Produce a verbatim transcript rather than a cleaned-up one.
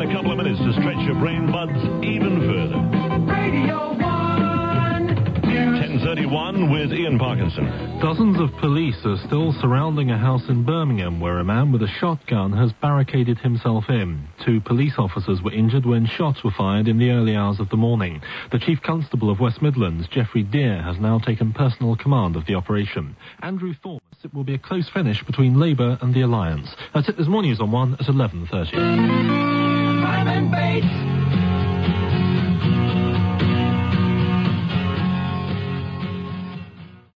in a couple of minutes to stretch your brain buds even further. Radio one ten thirty-one with Ian Parkinson. Dozens of police are still surrounding a house in Birmingham where a man with a shotgun has barricaded himself in. Two police officers were injured when shots were fired in the early hours of the morning. The Chief Constable of West Midlands, Geoffrey Deere, has now taken personal command of the operation. Andrew Thorne says it will be a close finish between Labour and the Alliance. That's it. There's more news on one at eleven thirty. Crime and Bass.